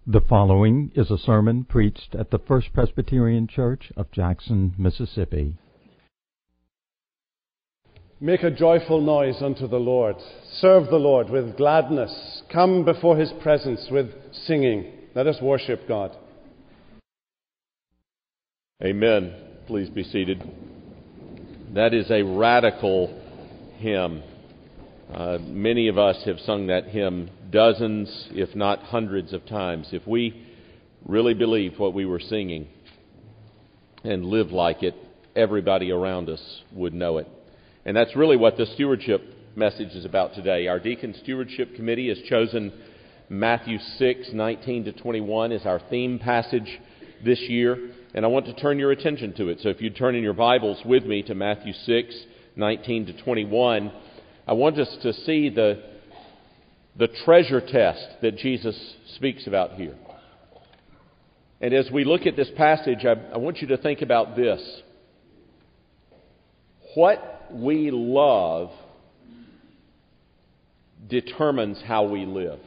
The following is a sermon preached at the First Presbyterian Church of Jackson, Mississippi. Make a joyful noise unto the Lord. Serve the Lord with gladness. Come before His presence with singing. Let us worship God. Amen. Please be seated. That is a radical hymn. Many of us have sung that hymn dozens, if not hundreds of times. If we really believed what we were singing and lived like it, everybody around us would know it. And that's really what the stewardship message is about today. Our Deacon Stewardship Committee has chosen Matthew 6:19 to 21 as our theme passage this year. And I want to turn your attention to it. So if you turn in your Bibles with me to Matthew 6:19 to 21, I want us to see the treasure test that Jesus speaks about here. And as we look at this passage, I want you to think about this. What we love determines how we live.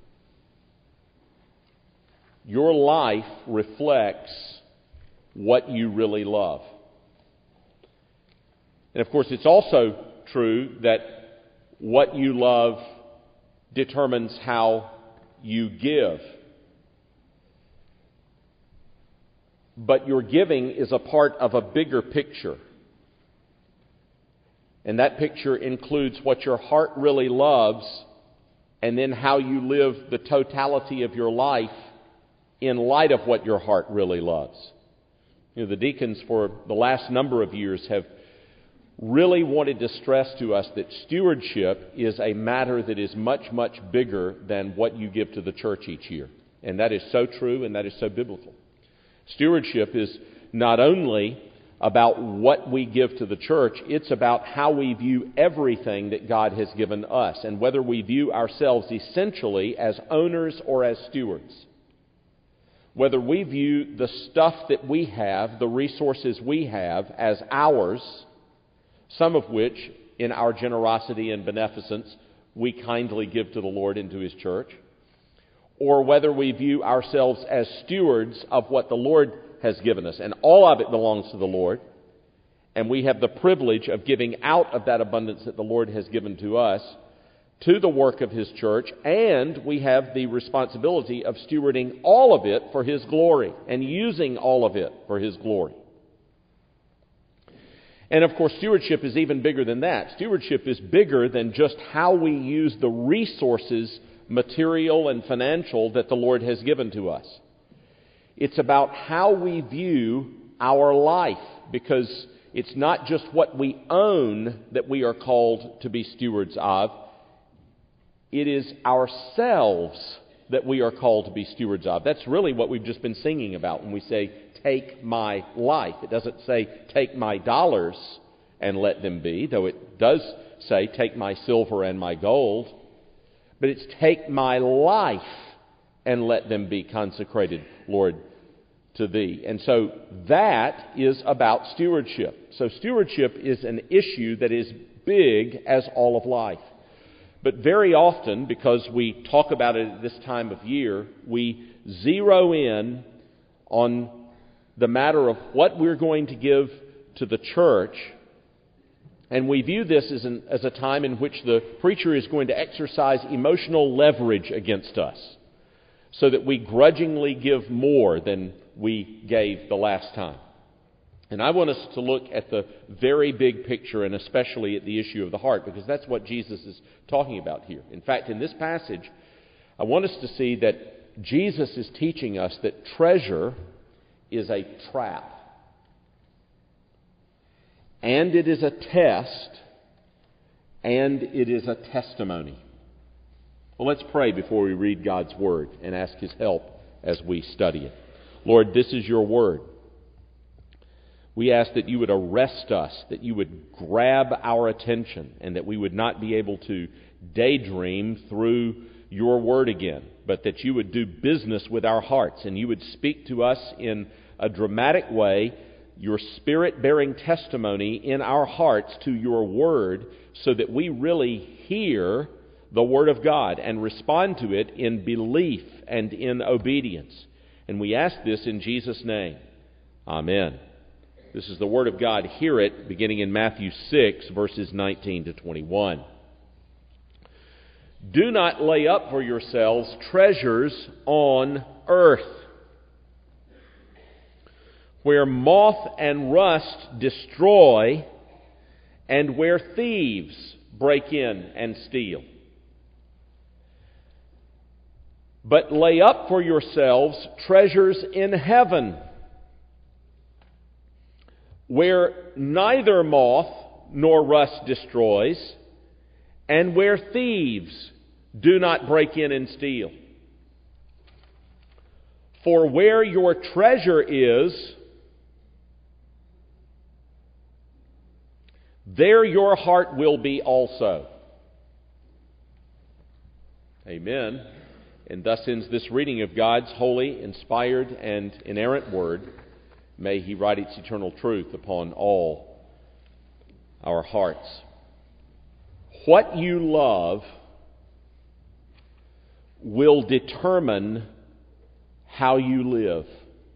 Your life reflects what you really love. And of course, it's also true that what you love determines how you give. But your giving is a part of a bigger picture. And that picture includes what your heart really loves and then how you live the totality of your life in light of what your heart really loves. You know, the deacons for the last number of years have really wanted to stress to us that stewardship is a matter that is much, much bigger than what you give to the church each year. And that is so true and that is so biblical. Stewardship is not only about what we give to the church, it's about how we view everything that God has given us and whether we view ourselves essentially as owners or as stewards. Whether we view the stuff that we have, the resources we have, as ours, some of which, in our generosity and beneficence, we kindly give to the Lord and to His church, or whether we view ourselves as stewards of what the Lord has given us. And all of it belongs to the Lord, and we have the privilege of giving out of that abundance that the Lord has given to us to the work of His church, and we have the responsibility of stewarding all of it for His glory and using all of it for His glory. And of course, stewardship is even bigger than that. Stewardship is bigger than just how we use the resources, material and financial, that the Lord has given to us. It's about how we view our life, because it's not just what we own that we are called to be stewards of. It is ourselves that we are called to be stewards of. That's really what we've just been singing about when we say, take my life. It doesn't say, take my dollars and let them be, though it does say, take my silver and my gold. But it's take my life and let them be consecrated, Lord, to Thee. And so that is about stewardship. So stewardship is an issue that is big as all of life. But very often, because we talk about it at this time of year, we zero in on the matter of what we're going to give to the church, and we view this as a time in which the preacher is going to exercise emotional leverage against us, so that we grudgingly give more than we gave the last time. And I want us to look at the very big picture, and especially at the issue of the heart, because that's what Jesus is talking about here. In fact, in this passage, I want us to see that Jesus is teaching us that treasure is a trap. And it is a test, and it is a testimony. Well, let's pray before we read God's Word and ask His help as we study it. Lord, this is Your Word. We ask that You would arrest us, that You would grab our attention, and that we would not be able to daydream through Your Word again, but that You would do business with our hearts, and You would speak to us in a dramatic way, Your Spirit-bearing testimony in our hearts to Your Word, so that we really hear the Word of God and respond to it in belief and in obedience. And we ask this in Jesus' name. Amen. This is the Word of God. Hear it beginning in Matthew 6, verses 19 to 21. Do not lay up for yourselves treasures on earth, where moth and rust destroy, and where thieves break in and steal. But lay up for yourselves treasures in heaven, where neither moth nor rust destroys, and where thieves do not break in and steal. For where your treasure is, there your heart will be also. Amen. And thus ends this reading of God's holy, inspired, and inerrant Word. May He write its eternal truth upon all our hearts. What you love will determine how you live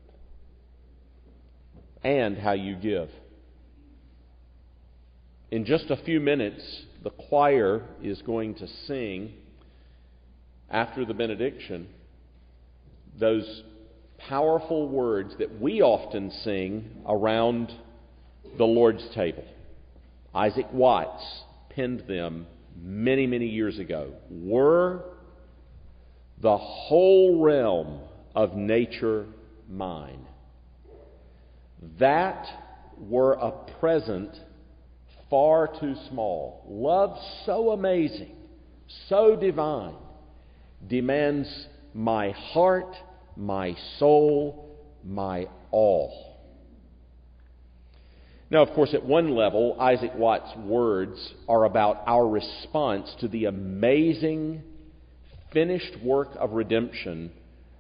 and how you give. In just a few minutes, the choir is going to sing, after the benediction, those powerful words that we often sing around the Lord's table. Isaac Watts penned them many, many years ago. Were the whole realm of nature mine, that were a present far too small. Love so amazing, so divine, demands my heart, my soul, my all. Now, of course, at one level, Isaac Watts' words are about our response to the amazing finished work of redemption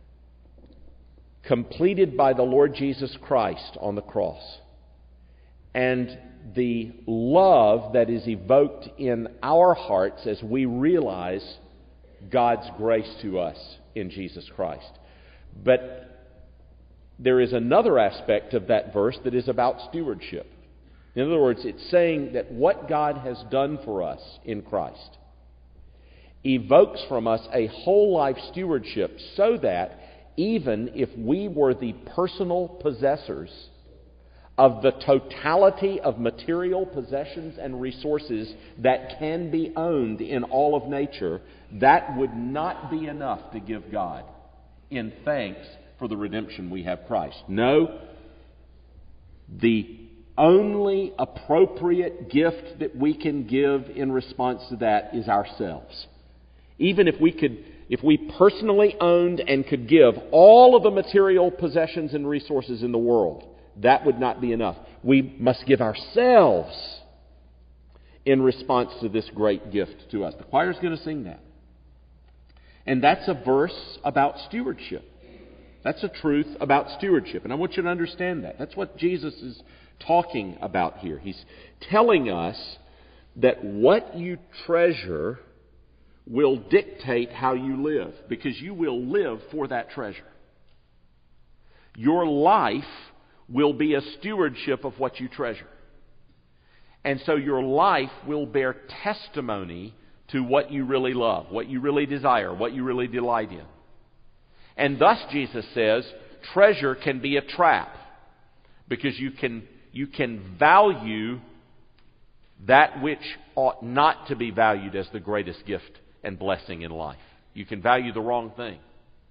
completed by the Lord Jesus Christ on the cross, and the love that is evoked in our hearts as we realize God's grace to us in Jesus Christ. But there is another aspect of that verse that is about stewardship. In other words, it's saying that what God has done for us in Christ evokes from us a whole life stewardship, so that even if we were the personal possessors of the totality of material possessions and resources that can be owned in all of nature, that would not be enough to give God in thanks for the redemption we have Christ. No, the only appropriate gift that we can give in response to that is ourselves. Even if we personally owned and could give all of the material possessions and resources in the world, that would not be enough. We must give ourselves in response to this great gift to us. The choir's going to sing that. And that's a verse about stewardship. That's a truth about stewardship. And I want you to understand that. That's what Jesus is talking about here. He's telling us that what you treasure will dictate how you live, because you will live for that treasure. Your life will be a stewardship of what you treasure. And so your life will bear testimony to what you really love, what you really desire, what you really delight in. And thus, Jesus says, treasure can be a trap, because you can value that which ought not to be valued as the greatest gift and blessing in life. You can value the wrong thing.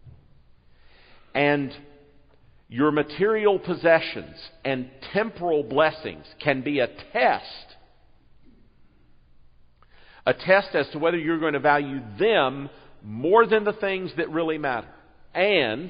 And your material possessions and temporal blessings can be a test as to whether you're going to value them more than the things that really matter. And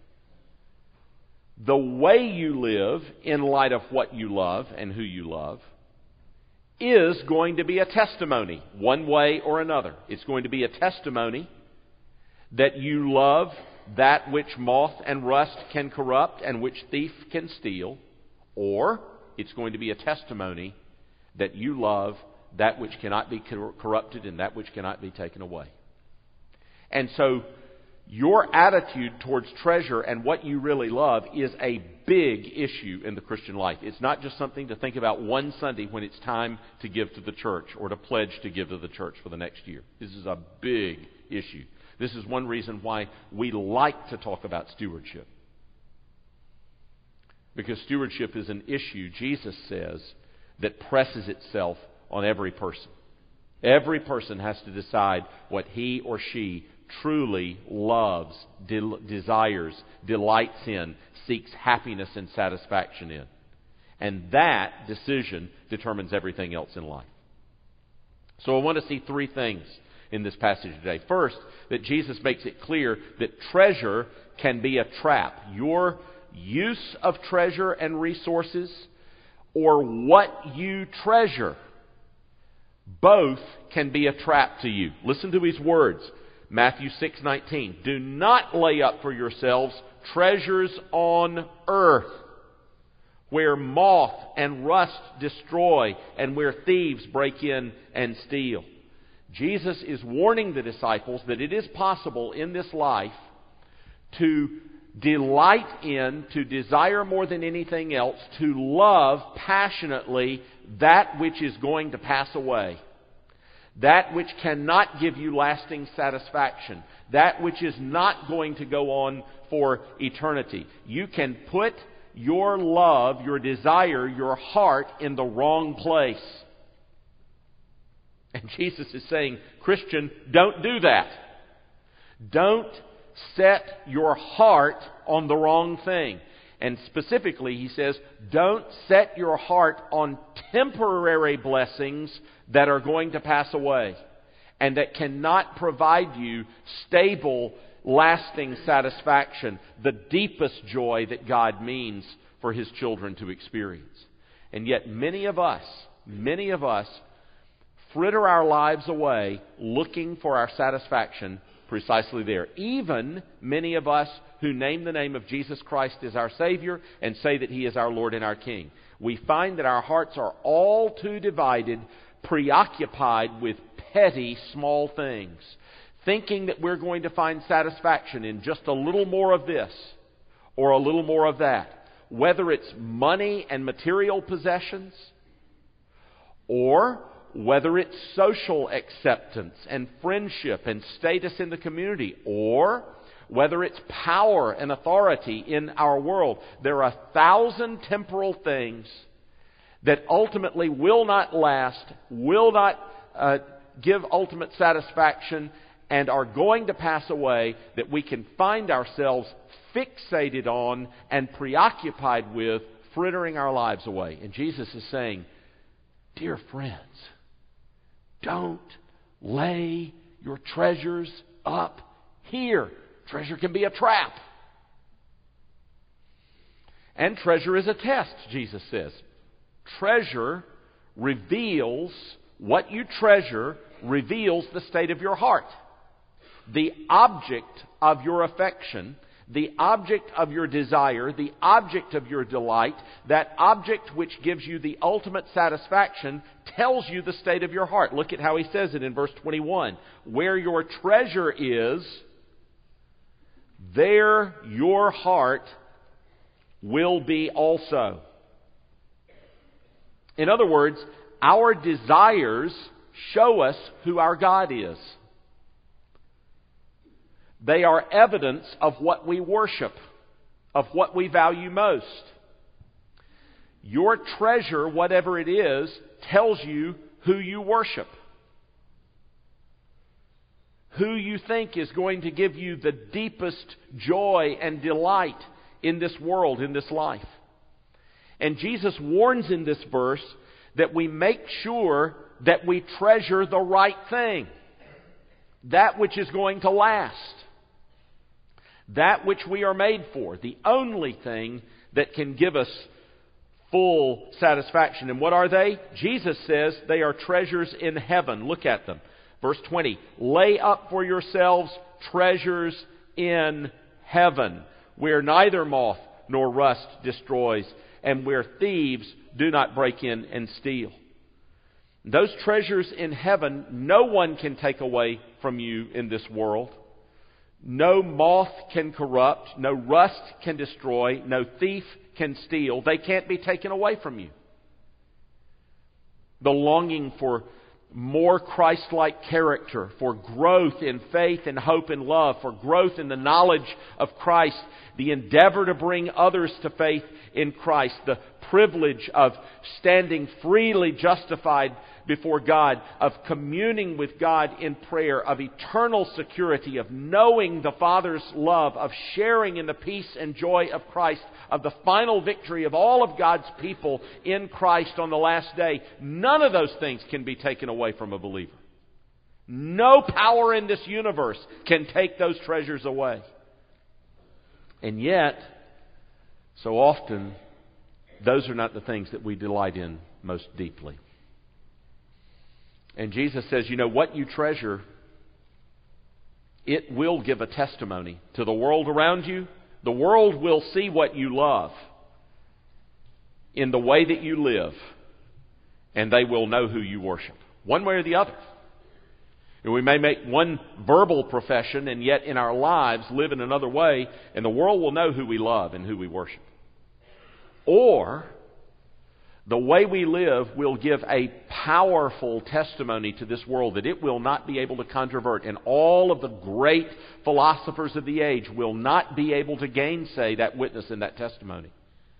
the way you live in light of what you love and who you love is going to be a testimony, one way or another. It's going to be a testimony that you love that which moth and rust can corrupt and which thief can steal, or it's going to be a testimony that you love that which cannot be corrupted and that which cannot be taken away. And so your attitude towards treasure and what you really love is a big issue in the Christian life. It's not just something to think about one Sunday when it's time to give to the church or to pledge to give to the church for the next year. This is a big issue. This is one reason why we like to talk about stewardship. Because stewardship is an issue, Jesus says, that presses itself on every person. Every person has to decide what he or she truly loves, desires, delights in, seeks happiness and satisfaction in. And that decision determines everything else in life. So I want to see three things in this passage today. First, that Jesus makes it clear that treasure can be a trap. Your use of treasure and resources, or what you treasure, both can be a trap to you. Listen to his words. Matthew 6:19. Do not lay up for yourselves treasures on earth, where moth and rust destroy, and where thieves break in and steal. Jesus is warning the disciples that it is possible in this life to delight in, to desire more than anything else, to love passionately that which is going to pass away. That which cannot give you lasting satisfaction. That which is not going to go on for eternity. You can put your love, your desire, your heart in the wrong place. And Jesus is saying, Christian, don't do that. Don't set your heart on the wrong thing. And specifically, he says, don't set your heart on temporary blessings that are going to pass away and that cannot provide you stable, lasting satisfaction, the deepest joy that God means for His children to experience. And yet many of us fritter our lives away looking for our satisfaction precisely there. Even many of us who name the name of Jesus Christ as our Savior and say that He is our Lord and our King. We find that our hearts are all too divided, preoccupied with petty, small things, thinking that we're going to find satisfaction in just a little more of this or a little more of that. Whether it's money and material possessions, or whether it's social acceptance and friendship and status in the community, or whether it's power and authority in our world. There are 1,000 temporal things that ultimately will not last, will not give ultimate satisfaction, and are going to pass away, that we can find ourselves fixated on and preoccupied with, frittering our lives away. And Jesus is saying, dear friends, don't lay your treasures up here. Treasure can be a trap. And treasure is a test, Jesus says. Treasure reveals, what you treasure reveals the state of your heart. The object of your affection, the object of your desire, the object of your delight, that object which gives you the ultimate satisfaction, tells you the state of your heart. Look at how he says it in verse 21. Where your treasure is, there your heart will be also. In other words, our desires show us who our God is. They are evidence of what we worship, of what we value most. Your treasure, whatever it is, tells you who you worship, who you think is going to give you the deepest joy and delight in this world, in this life. And Jesus warns in this verse that we make sure that we treasure the right thing, that which is going to last, that which we are made for, the only thing that can give us full satisfaction. And what are they? Jesus says they are treasures in heaven. Look at them. Verse 20, lay up for yourselves treasures in heaven, where neither moth nor rust destroys, and where thieves do not break in and steal. Those treasures in heaven, no one can take away from you in this world. No moth can corrupt, no rust can destroy, no thief can steal. They can't be taken away from you. The longing for more Christ-like character, for growth in faith and hope and love, for growth in the knowledge of Christ, the endeavor to bring others to faith in Christ, the privilege of standing freely justified before God, of communing with God in prayer, of eternal security, of knowing the Father's love, of sharing in the peace and joy of Christ, of the final victory of all of God's people in Christ on the last day. None of those things can be taken away from a believer. No power in this universe can take those treasures away. And yet, so often, those are not the things that we delight in most deeply. And Jesus says, what you treasure, it will give a testimony to the world around you. The world will see what you love in the way that you live, and they will know who you worship, one way or the other. And we may make one verbal profession and yet in our lives live in another way, and the world will know who we love and who we worship. Or the way we live will give a powerful testimony to this world that it will not be able to controvert. And all of the great philosophers of the age will not be able to gainsay that witness and that testimony.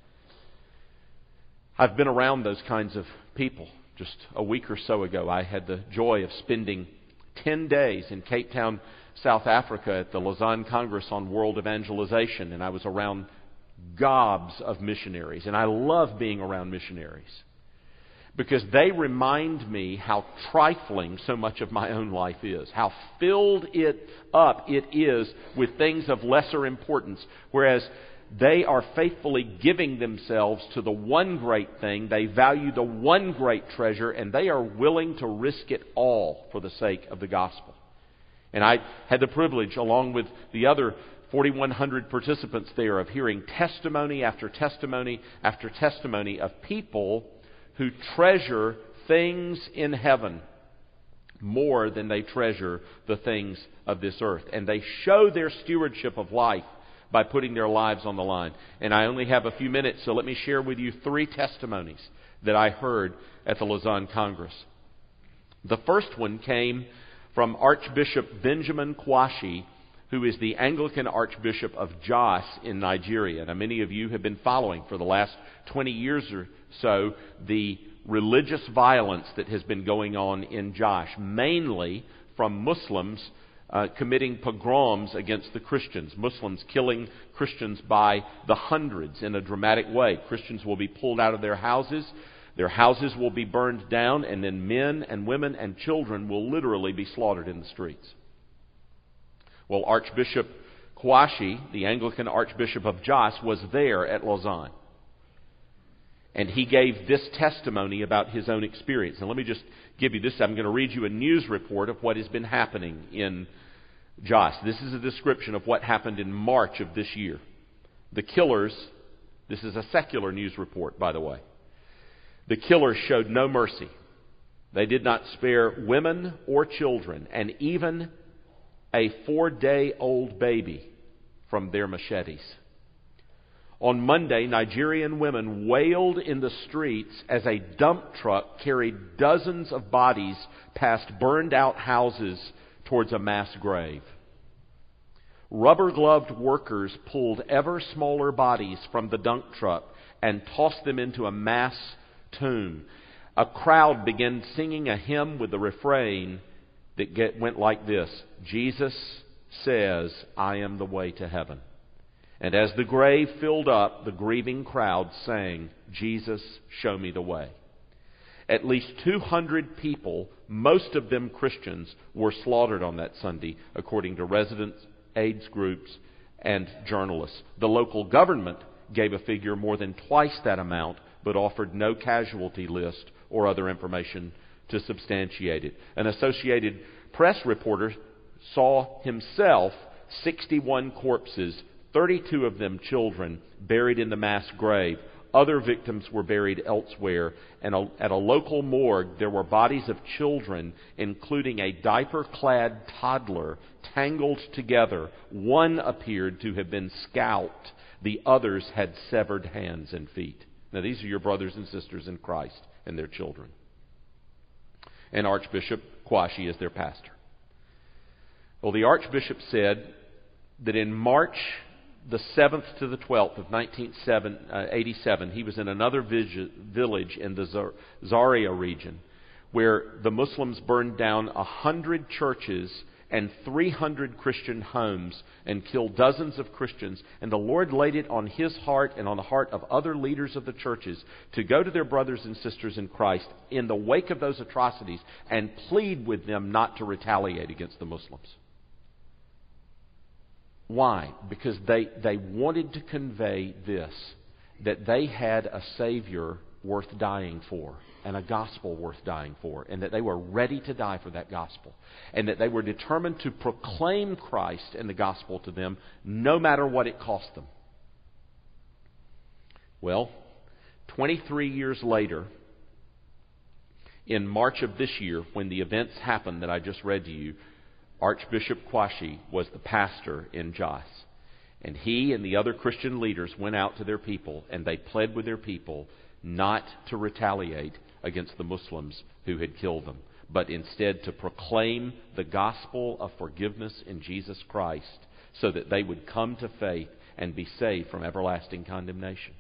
I've been around those kinds of people. Just a week or so ago, I had the joy of spending 10 days in Cape Town, South Africa at the Lausanne Congress on World Evangelization. And I was around gobs of missionaries, and I love being around missionaries because they remind me how trifling so much of my own life is, how filled it is with things of lesser importance, whereas they are faithfully giving themselves to the one great thing. They value the one great treasure, and they are willing to risk it all for the sake of the gospel. And I had the privilege, along with the other 4,100 participants there, of hearing testimony after testimony after testimony of people who treasure things in heaven more than they treasure the things of this earth. And they show their stewardship of life by putting their lives on the line. And I only have a few minutes, so let me share with you 3 testimonies that I heard at the Lausanne Congress. The first one came from Archbishop Benjamin Kwashi, who is the Anglican Archbishop of Jos in Nigeria. Now, many of you have been following for the last 20 years or so the religious violence that has been going on in Jos, mainly from Muslims committing pogroms against the Christians. Muslims killing Christians by the hundreds in a dramatic way. Christians will be pulled out of their houses will be burned down, and then men and women and children will literally be slaughtered in the streets. Well, Archbishop Kwashi, the Anglican Archbishop of Jos, was there at Lausanne. And he gave this testimony about his own experience. And let me just give you this. I'm going to read you a news report of what has been happening in Jos. This is a description of what happened in March of this year. The killers, this is a secular news report, by the way. The killers showed no mercy. They did not spare women or children, and even a 4-day-old baby from their machetes. On Monday, Nigerian women wailed in the streets as a dump truck carried dozens of bodies past burned-out houses towards a mass grave. Rubber-gloved workers pulled ever smaller bodies from the dump truck and tossed them into a mass tomb. A crowd began singing a hymn with the refrain that went like this: Jesus says, I am the way to heaven. And as the grave filled up, the grieving crowd sang, Jesus, show me the way. At least 200 people, most of them Christians, were slaughtered on that Sunday, according to residents, AIDS groups, and journalists. The local government gave a figure more than twice that amount, but offered no casualty list or other information to substantiate it. An Associated Press reporter saw himself 61 corpses, 32 of them children, buried in the mass grave. Other victims were buried elsewhere. And at a local morgue, there were bodies of children, including a diaper-clad toddler, tangled together. One appeared to have been scalped. The others had severed hands and feet. Now, these are your brothers and sisters in Christ and their children. And Archbishop Kwashi is their pastor. Well, the Archbishop said that in March the 7th to the 12th of 1987, he was in another village in the Zaria region where the Muslims burned down 100 churches and 300 Christian homes and killed dozens of Christians. And the Lord laid it on his heart and on the heart of other leaders of the churches to go to their brothers and sisters in Christ in the wake of those atrocities and plead with them not to retaliate against the Muslims. Why? Because they wanted to convey this, that they had a Savior worth dying for and a gospel worth dying for, and that they were ready to die for that gospel, and that they were determined to proclaim Christ and the gospel to them no matter what it cost them. Well, 23 years later, in March of this year, when the events happened that I just read to you, Archbishop Kwashi was the pastor in Jos. And he and the other Christian leaders went out to their people, and they pled with their people not to retaliate against the Muslims who had killed them, but instead to proclaim the gospel of forgiveness in Jesus Christ so that they would come to faith and be saved from everlasting condemnation.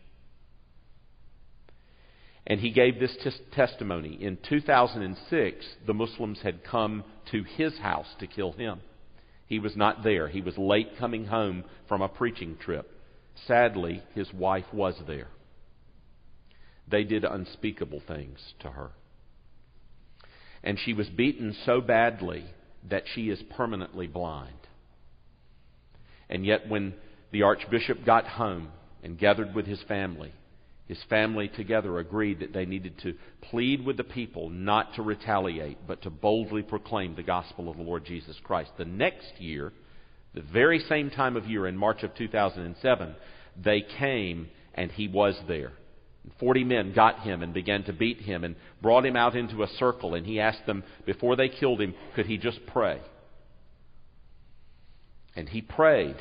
And he gave this testimony. In 2006, the Muslims had come to his house to kill him. He was not there. He was late coming home from a preaching trip. Sadly, his wife was there. They did unspeakable things to her. And she was beaten so badly that she is permanently blind. And yet when the Archbishop got home and gathered with his family together agreed that they needed to plead with the people not to retaliate, but to boldly proclaim the gospel of the Lord Jesus Christ. The next year, the very same time of year, in March of 2007, they came and he was there. 40 men got him and began to beat him and brought him out into a circle, and he asked them, before they killed him, could he just pray? And he prayed.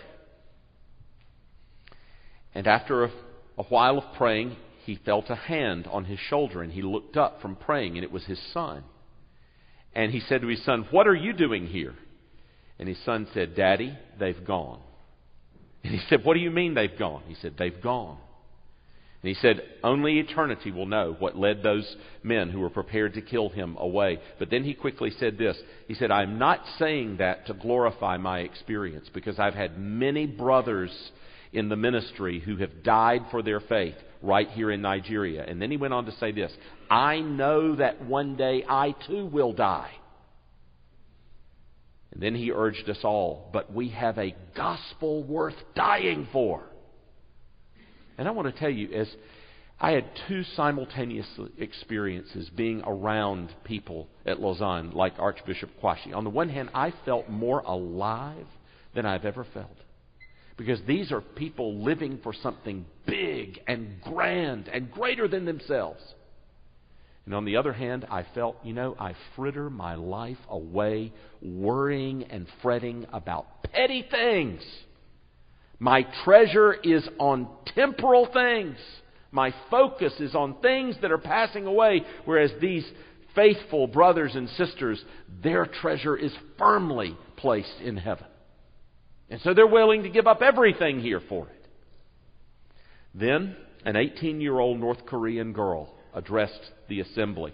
And after a while of praying, he felt a hand on his shoulder, and he looked up from praying, and it was his son. And he said to his son, "What are you doing here?" And his son said, "Daddy, they've gone." And he said, "What do you mean they've gone?" He said, "They've gone." And he said, "Only eternity will know what led those men who were prepared to kill him away." But then he quickly said this. He said, "I'm not saying that to glorify my experience, because I've had many brothers in the ministry who have died for their faith right here in Nigeria." And then he went on to say this, "I know that one day I too will die." And then he urged us all, "But we have a gospel worth dying for." And I want to tell you, as I had two simultaneous experiences being around people at Lausanne like Archbishop Kwashi. On the one hand, I felt more alive than I've ever felt, because these are people living for something big and grand and greater than themselves. And on the other hand, I felt, I fritter my life away worrying and fretting about petty things. My treasure is on temporal things. My focus is on things that are passing away, whereas these faithful brothers and sisters, their treasure is firmly placed in heaven. And so they're willing to give up everything here for it. Then an 18-year-old North Korean girl addressed the assembly.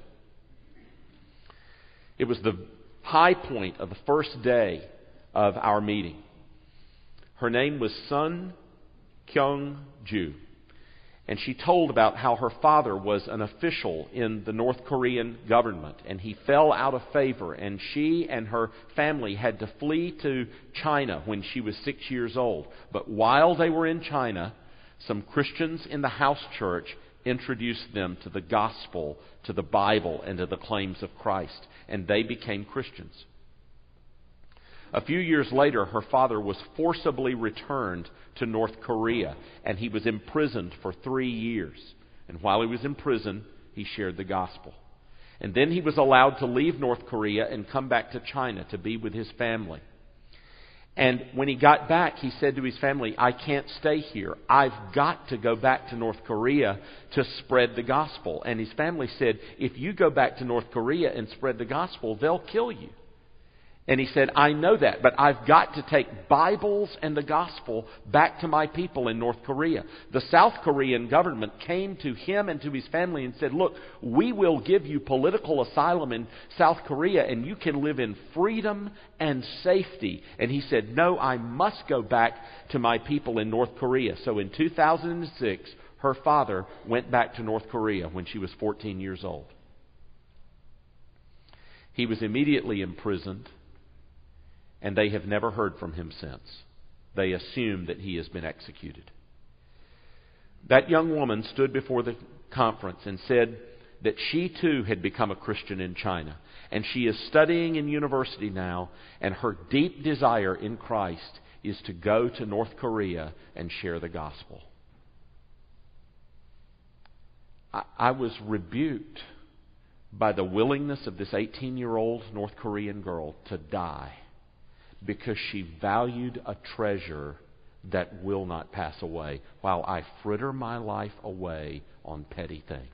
It was the high point of the first day of our meeting. Her name was Sun Kyung-ju. And she told about how her father was an official in the North Korean government, and he fell out of favor, and she and her family had to flee to China when she was 6 years old. But while they were in China, some Christians in the house church introduced them to the gospel, to the Bible, and to the claims of Christ, and they became Christians. A few years later, her father was forcibly returned to North Korea, and he was imprisoned for 3 years. And while he was in prison, he shared the gospel. And then he was allowed to leave North Korea and come back to China to be with his family. And when he got back, he said to his family, I can't stay here. I've got to go back to North Korea to spread the gospel. And his family said, if you go back to North Korea and spread the gospel, they'll kill you. And he said, I know that, but I've got to take Bibles and the gospel back to my people in North Korea. The South Korean government came to him and to his family and said, look, we will give you political asylum in South Korea and you can live in freedom and safety. And he said, no, I must go back to my people in North Korea. So in 2006, her father went back to North Korea when she was 14 years old. He was immediately imprisoned. And they have never heard from him since. They assume that he has been executed. That young woman stood before the conference and said that she too had become a Christian in China. And she is studying in university now, and her deep desire in Christ is to go to North Korea and share the gospel. I was rebuked by the willingness of this 18-year-old North Korean girl to die, because she valued a treasure that will not pass away, while I fritter my life away on petty things.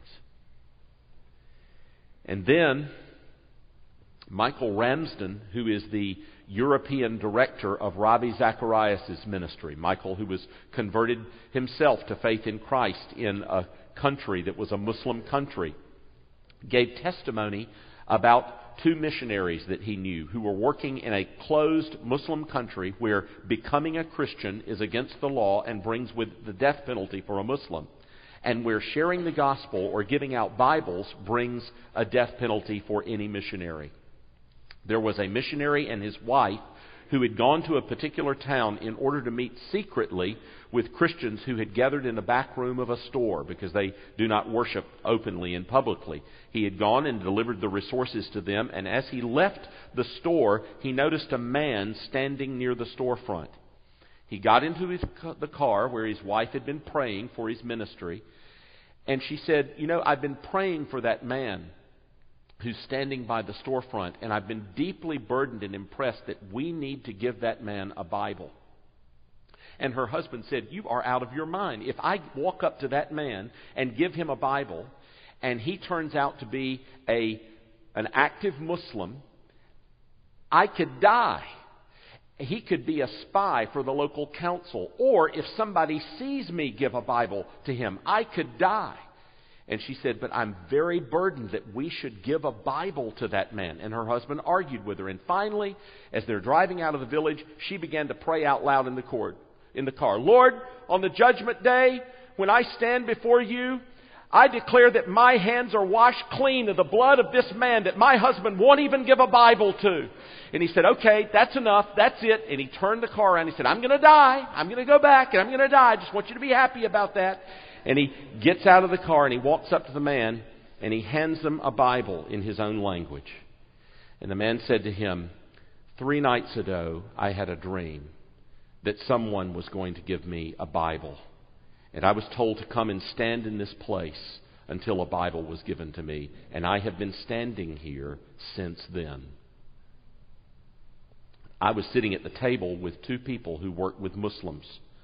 And then Michael Ramsden, who is the European director of Ravi Zacharias' ministry, Michael, who was converted himself to faith in Christ in a country that was a Muslim country, gave testimony about two missionaries that he knew who were working in a closed Muslim country where becoming a Christian is against the law and brings with the death penalty for a Muslim, and where sharing the gospel or giving out Bibles brings a death penalty for any missionary. There was a missionary and his wife who had gone to a particular town in order to meet secretly with Christians who had gathered in the back room of a store, because they do not worship openly and publicly. He had gone and delivered the resources to them, and as he left the store, he noticed a man standing near the storefront. He got into the car where his wife had been praying for his ministry, and she said, you know, I've been praying for that man who's standing by the storefront, and I've been deeply burdened and impressed that we need to give that man a Bible. And her husband said, you are out of your mind. If I walk up to that man and give him a Bible, and he turns out to be an active Muslim, I could die. He could be a spy for the local council. Or if somebody sees me give a Bible to him, I could die. And she said, but I'm very burdened that we should give a Bible to that man. And her husband argued with her. And finally, as they're driving out of the village, she began to pray out loud in the car. Lord, on the judgment day, when I stand before you, I declare that my hands are washed clean of the blood of this man that my husband won't even give a Bible to. And he said, okay, that's enough. That's it. And he turned the car around. He said, I'm going to die. I'm going to go back and I'm going to die. I just want you to be happy about that. And he gets out of the car and he walks up to the man and he hands him a Bible in his own language. And the man said to him, 3 nights ago, I had a dream that someone was going to give me a Bible. And I was told to come and stand in this place until a Bible was given to me. And I have been standing here since then. I was sitting at the table with 2 people who worked with Muslims.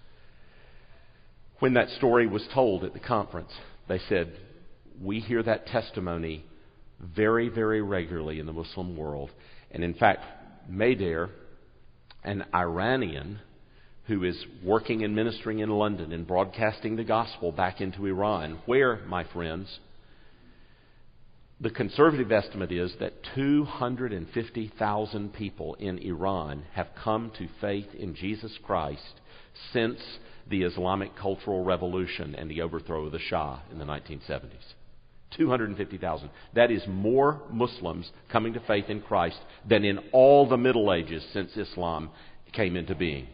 When that story was told at the conference, they said, we hear that testimony very, very regularly in the Muslim world. And in fact, Maider, an Iranian who is working and ministering in London and broadcasting the gospel back into Iran, where, my friends, the conservative estimate is that 250,000 people in Iran have come to faith in Jesus Christ since the Islamic Cultural Revolution and the overthrow of the Shah in the 1970s. 250,000. That is more Muslims coming to faith in Christ than in all the Middle Ages since Islam came into being.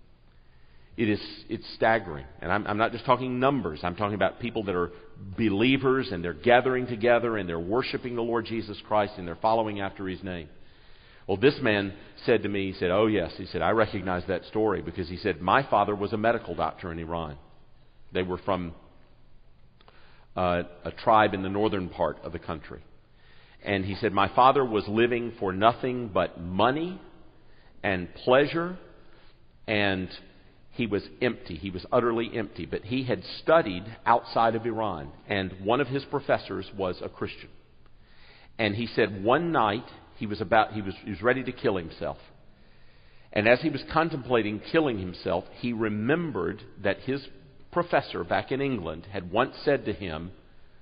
It's staggering. And I'm not just talking numbers. I'm talking about people that are believers and they're gathering together and they're worshiping the Lord Jesus Christ and they're following after His name. Well, this man said to me, he said, oh yes, he said, I recognize that story because he said, my father was a medical doctor in Iran. They were from a tribe in the northern part of the country. And he said, my father was living for nothing but money and pleasure, and he was empty. He was utterly empty. But he had studied outside of Iran, and one of his professors was a Christian. And he said one night he was ready to kill himself. And as he was contemplating killing himself, he remembered that his professor back in England had once said to him,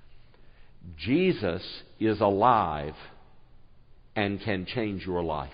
Jesus is alive and can change your life.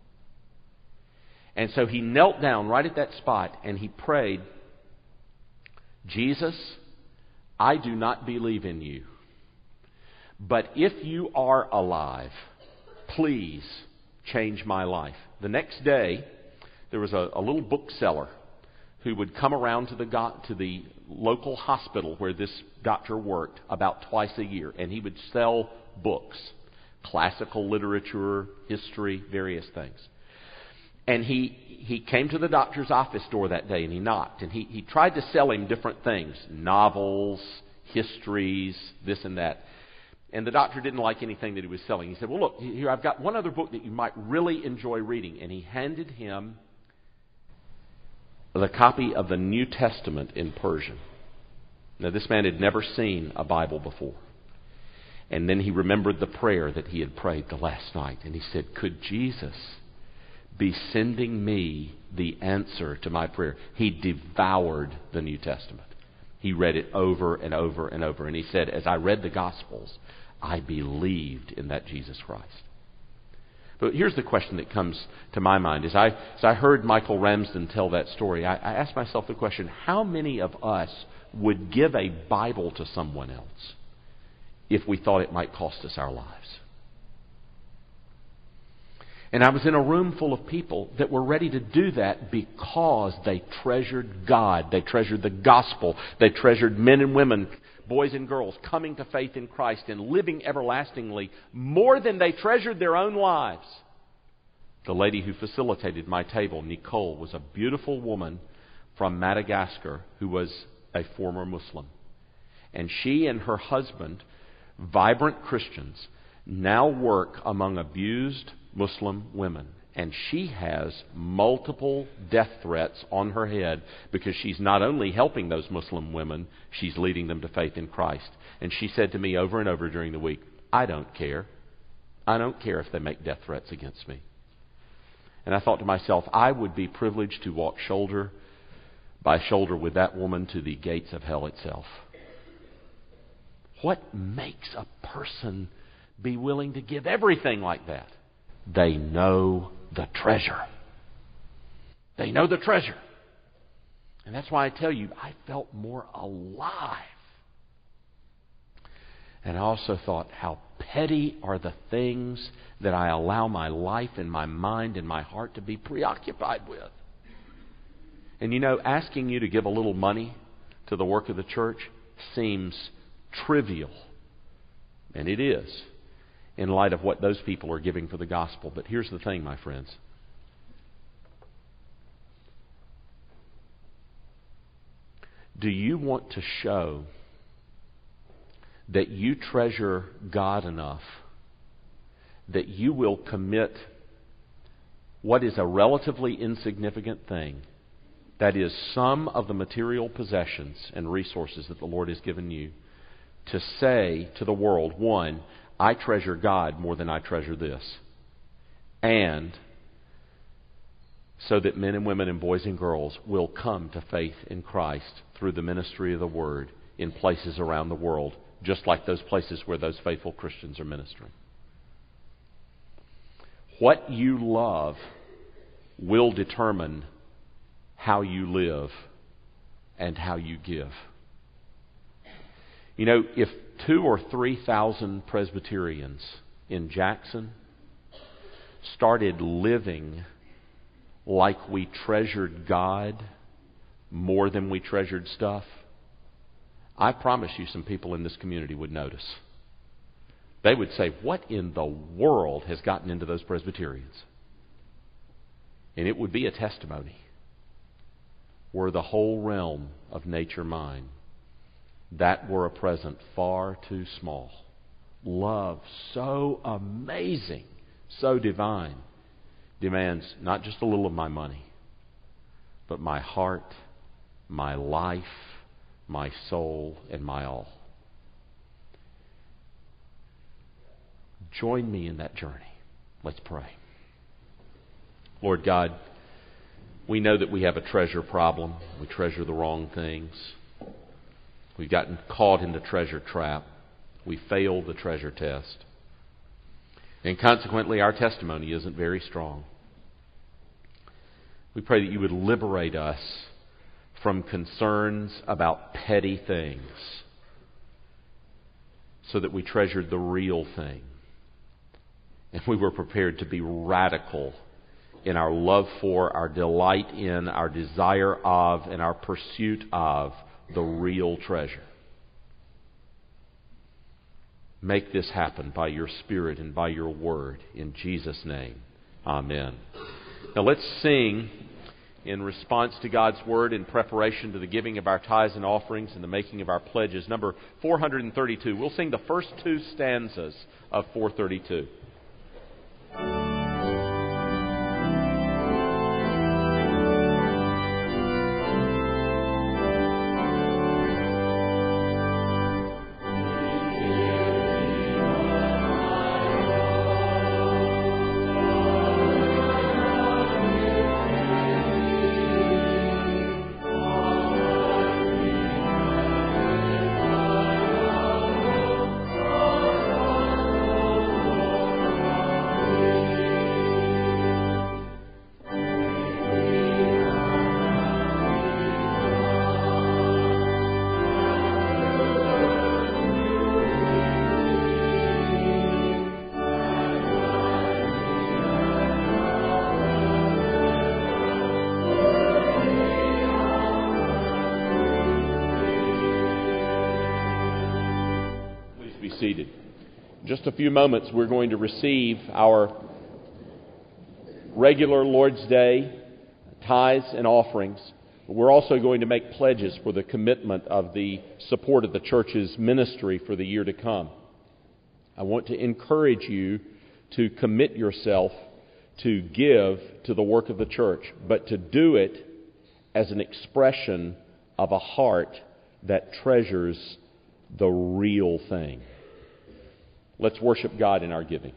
And so he knelt down right at that spot and he prayed, Jesus, I do not believe in you. But if you are alive, please change my life. The next day, there was a little bookseller who would come around to the local hospital where this doctor worked about twice a year. And he would sell books, classical literature, history, various things. And he came to the doctor's office door that day and he knocked. And he tried to sell him different things, novels, histories, this and that. And the doctor didn't like anything that he was selling. He said, well, look, here, I've got one other book that you might really enjoy reading. And he handed him the copy of the New Testament in Persian. Now, this man had never seen a Bible before. And then he remembered the prayer that he had prayed the last night. And he said, could Jesus be sending me the answer to my prayer? He devoured the New Testament. He read it over and over and over. And he said, as I read the Gospels, I believed in that Jesus Christ. But here's the question that comes to my mind. As I heard Michael Ramsden tell that story, I asked myself the question, how many of us would give a Bible to someone else if we thought it might cost us our lives? And I was in a room full of people that were ready to do that because they treasured God. They treasured the gospel. They treasured men and women, boys and girls, coming to faith in Christ and living everlastingly more than they treasured their own lives. The lady who facilitated my table, Nicole, was a beautiful woman from Madagascar who was a former Muslim. And she and her husband, vibrant Christians, now work among abused Muslim women. And she has multiple death threats on her head because she's not only helping those Muslim women, she's leading them to faith in Christ. And she said to me over and over during the week, I don't care. I don't care if they make death threats against me. And I thought to myself, I would be privileged to walk shoulder by shoulder with that woman to the gates of hell itself. What makes a person be willing to give everything like that? They know the treasure. They know the treasure. And that's why I tell you, I felt more alive. And I also thought, how petty are the things that I allow my life and my mind and my heart to be preoccupied with. And you know, asking you to give a little money to the work of the church seems trivial. And it is, in light of what those people are giving for the gospel. But here's the thing, my friends. Do you want to show that you treasure God enough that you will commit what is a relatively insignificant thing, that is, some of the material possessions and resources that the Lord has given you, to say to the world, one, I treasure God more than I treasure this. And so that men and women and boys and girls will come to faith in Christ through the ministry of the Word in places around the world, just like those places where those faithful Christians are ministering. What you love will determine how you live and how you give. You know, if 2,000 or 3,000 Presbyterians in Jackson started living like we treasured God more than we treasured stuff, I promise you some people in this community would notice. They would say, what in the world has gotten into those Presbyterians? And it would be a testimony. Were the whole realm of nature mine, that were a present far too small. Love so amazing, so divine, demands not just a little of my money, but my heart, my life, my soul, and my all. Join me in that journey. Let's pray. Lord God, we know that we have a treasure problem. We treasure the wrong things. We've gotten caught in the treasure trap. We failed the treasure test. And consequently, our testimony isn't very strong. We pray that you would liberate us from concerns about petty things so that we treasured the real thing. And we were prepared to be radical in our love for, our delight in, our desire of, and our pursuit of the real treasure. Make this happen by your Spirit and by your Word. In Jesus' name, amen. Now let's sing in response to God's Word in preparation to the giving of our tithes and offerings and the making of our pledges. Number 432. We'll sing the first two stanzas of 432. Seated. In just a few moments, we're going to receive our regular Lord's Day tithes and offerings. But we're also going to make pledges for the commitment of the support of the church's ministry for the year to come. I want to encourage you to commit yourself to give to the work of the church, but to do it as an expression of a heart that treasures the real thing. Let's worship God in our giving.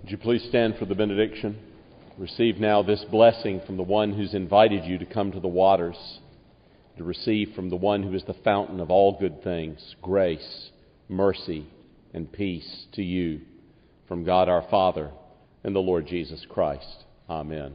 Would you please stand for the benediction? Receive now this blessing from the one who's invited you to come to the waters, to receive from the one who is the fountain of all good things, grace, mercy, and peace to you from God our Father and the Lord Jesus Christ. Amen.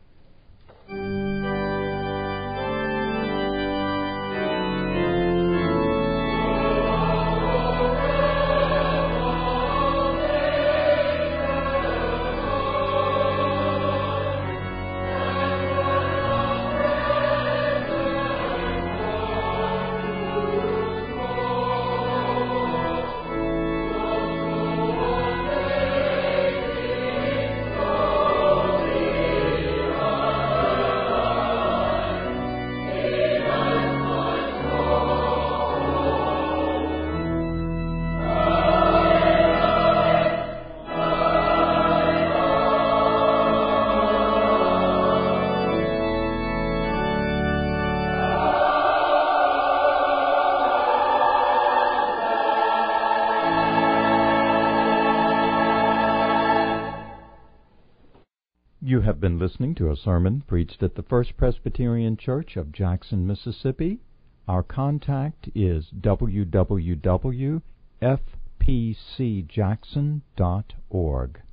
You have been listening to a sermon preached at the First Presbyterian Church of Jackson, Mississippi. Our contact is www.fpcjackson.org.